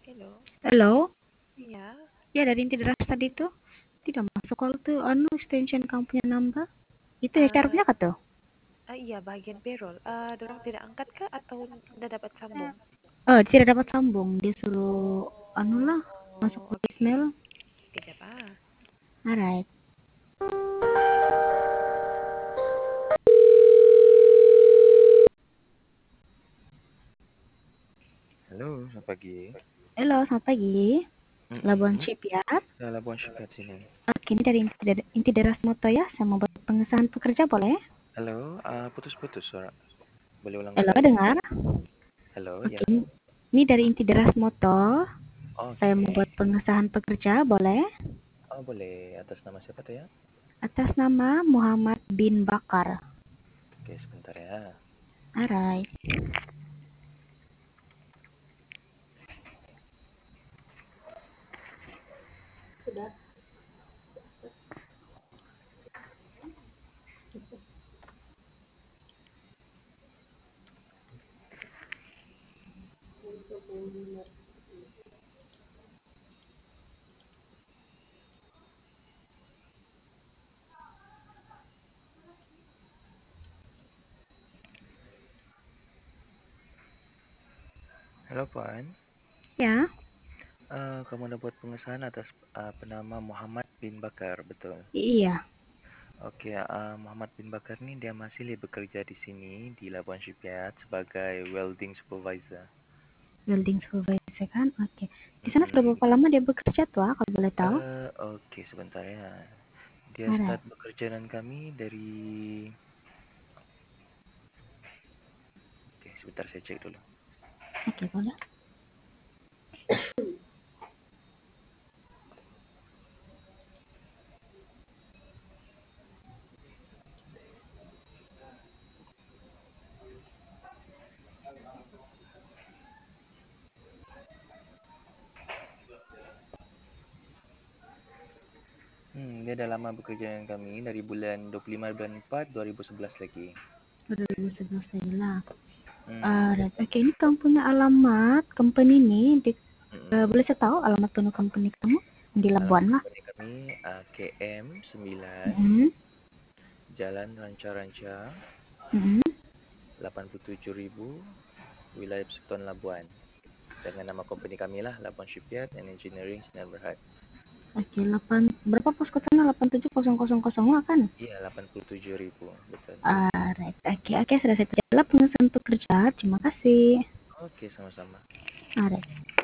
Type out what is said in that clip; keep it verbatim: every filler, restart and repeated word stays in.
Hello. Halo? Iya. Ya, dari inti deras tadi tuh tidak masuk kalau tuh anu extension kamu punya nambah. Itu H R Eh, punya kah tuh? ah, iya bagian payroll. Eh, dorang tidak angkat kah atau udah dapat sambung? Eh, tidak dapat sambung. Dia suruh anu lah masuk Oh, oke. voicemail. Kejap ah. Alright. Halo, selamat pagi. Halo, selamat pagi. Labuan Mm-mm. Shipyard. Saya Labuan Shipyard sini. Oke, ini dari inti, Der- inti deras moto ya. Saya mau buat pengesahan pekerja boleh? Halo, ah, putus-putus suara. Boleh ulang Halo, kembali? dengar? Halo, Oke, ya. ini ini dari inti deras moto. Saya Oke. mau buat pengesahan pekerja boleh? Oh, boleh. Atas nama siapa tuh ya? Atas nama Muhammad bin Bakar. Oke, sebentar ya. Alright. Halo, Puan. Ya, Ah, kamu udah buat pengesahan atas ah, penama Muhammad bin Bakar, betul? iya. Oke, ah, Muhammad bin Bakar nih dia masih bekerja di sini di Labuan Shipyard sebagai welding supervisor. Welding supervisor kan? Oke. Di sana sudah Mm-mm. berapa lama dia bekerja tuh, ah, kalau boleh tahu? Eh, oke, sebentar ya. Dia Ada. start bekerja dengan kami dari. Oke, sebentar saya cek dulu. Oke, boleh. Hmm, dia udah lama bekerja dengan kami dari bulan dua puluh lima bulan empat dua ribu sebelas lagi. dua ribu sebelas lagi lah. Hmm, Alright. Oke, ini kamu punya alamat company nih. Di, eh, mm-mm. boleh saya tahu alamat penuh company kamu? Di Alamat Labuan lah. company kami uh, K M sembilan Mm-hmm. Jalan Ranca-Ranca Mm-hmm. delapan puluh tujuh ribu wilayah Persekutuan Labuan. Dengan nama company kami lah Labuan Shipyard and Engineering Sinar Berhad. Oke, delapan berapa pos ke sana? delapan tujuh nol nol nol nol kan? Iya, delapan puluh tujuh ribu, betul. Alright. Oke, oke, sudah saya terjawab pengesahan pekerja. Terima kasih. Oke, sama-sama. Alright.